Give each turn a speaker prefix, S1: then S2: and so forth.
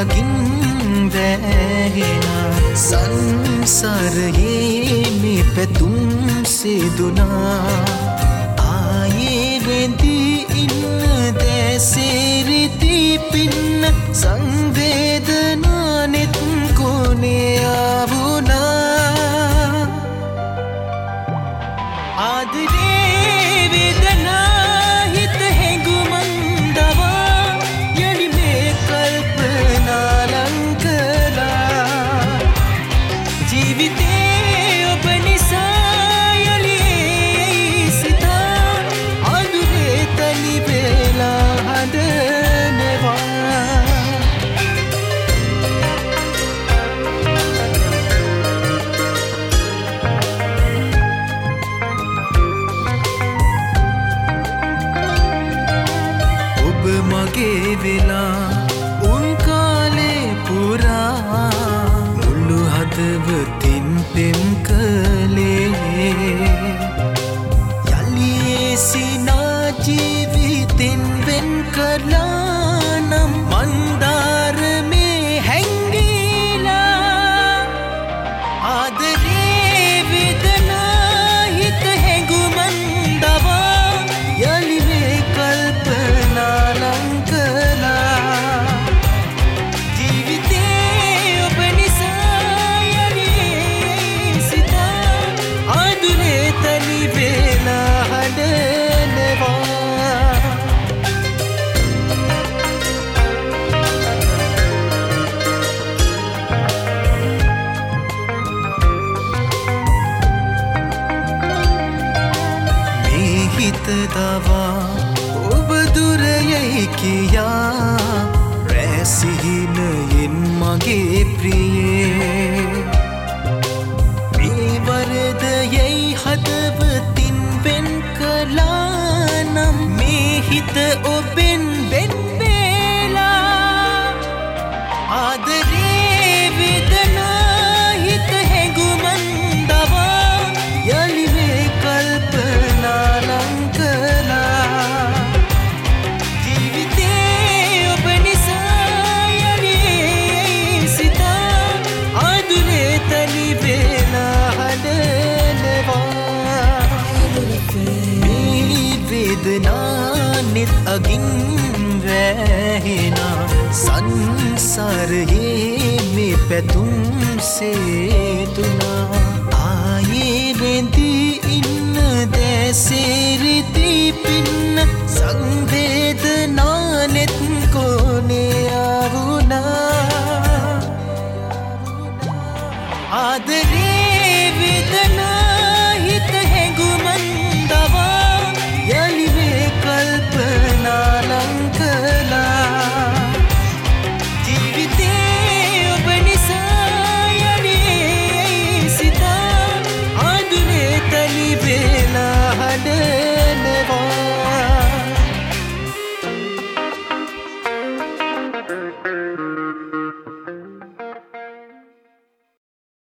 S1: අගින් වැහෙනා සංසාරයේ මේ පැතුම් සිදුනා ආයේ වෙඳී ඉන්න දැසිරිති පින්න සංවේදනා නෙත් කොනේ ආවුනා ආදරේ වේදනා හිත හැඟුමන්දවා යලි මේ කල්පනා ලංකලා ජීවිතේ ඔබ නිසා යලි සිතා ආදුරේ තනි වෙලා හදනවා මගේ වෙලා උන් කාලේ පුරා මුළු හදවතින් පෙම් කළේ යලි සිනා ජීවිතෙන් වෙන් කළා නම් මන්දාරමේ හැංගිලා ආදරේ වේදනා හිත හැඟුමන්දවා යලි මේ කල්පනා හිතදවා ඔබ දුරයයි කියා රැසිහිනයෙන් මගේ ප්‍රියේ මේ වරදයයි හදවතින් වෙන් කළා නම් මේ හිත ඔබෙන් වෙන් වෙලා ආදරේ වේදනා හිත හැඟුමන්දවා යලි මේ කල්පනා නෙත් අගින් වැහෙනා සංසාරයේ මේ පැතුම් සිදුනා ආයේ වෙඳී ඉන්න දැසිරිති පින්න